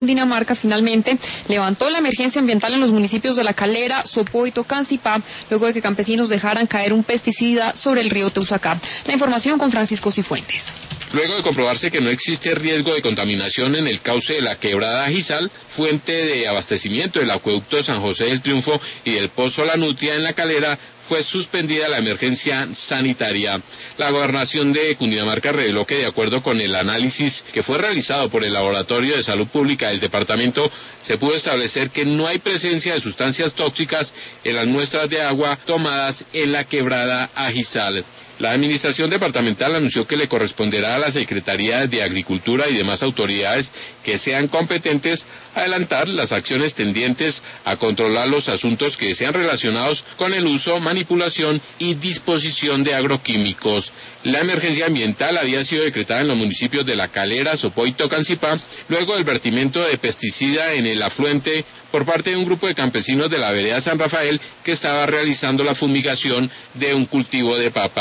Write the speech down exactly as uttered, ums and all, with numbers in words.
Cundinamarca finalmente levantó la emergencia ambiental en los municipios de La Calera, Sopó y Tocancipá, luego de que campesinos dejaran caer un pesticida sobre el río Teusacá. La información con Francisco Cifuentes. Luego de comprobarse que no existe riesgo de contaminación en el cauce de la quebrada Ajizal, fuente de abastecimiento del acueducto San José del Triunfo y del Pozo La Nutria en La Calera, fue suspendida la emergencia sanitaria. La gobernación de Cundinamarca reveló que, de acuerdo con el análisis que fue realizado por el Laboratorio de Salud Pública del departamento, se pudo establecer que no hay presencia de sustancias tóxicas en las muestras de agua tomadas en la quebrada Ajizal. La administración departamental anunció que le corresponderá a la Secretaría de Agricultura y demás autoridades que sean competentes adelantar las acciones tendientes a controlar los asuntos que sean relacionados con el uso, manipulación y disposición de agroquímicos. La emergencia ambiental había sido decretada en los municipios de La Calera, Sopó y Tocancipá, luego del vertimiento de pesticida en el afluente por parte de un grupo de campesinos de la vereda San Rafael que estaba realizando la fumigación de un cultivo de papa.